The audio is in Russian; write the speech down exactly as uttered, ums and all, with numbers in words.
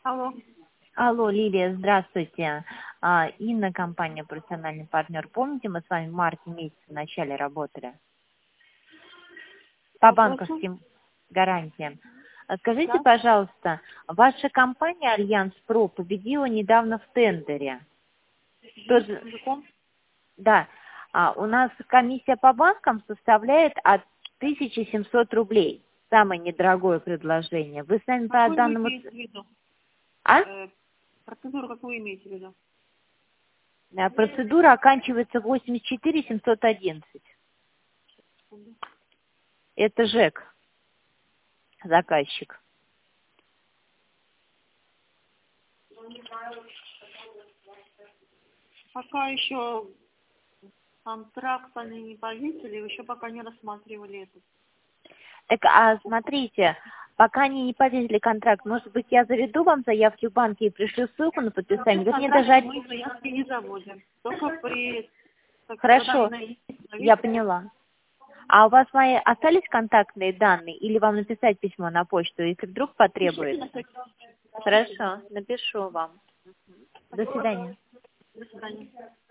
Алло. Алло, Лилия, здравствуйте. А, Инна, компания «Профессиональный партнер». Помните, мы с вами в марте месяце в начале работали? По банковским гарантиям. А Скажите, Да? пожалуйста, ваша компания «Альянс Про» победила недавно в тендере. Что за- Языком? Да, а, у нас комиссия по банкам составляет от тысячи семисот рублей. Самое недорогое предложение. Вы с нами по Какую вы данному... имеете в виду? А? Э, процедуру какую имеете в виду? Да, процедура оканчивается восемьдесят четыре семьсот одиннадцать. Это ЖЭК, заказчик. Пока еще контракт они не повесили, еще пока не рассматривали это. Так, а смотрите, пока они не повесили контракт, может быть, я заведу вам заявки в банке и пришлю ссылку на подписание? Вы мне Контракт даже... мы заявки не заводим. Только при... так, Хорошо, когда они я повесили. поняла. А у вас мои остались контактные данные или вам написать письмо на почту, если вдруг Пишите потребуется? на почту. Хорошо, напишу вам. До Спасибо. свидания. До свидания.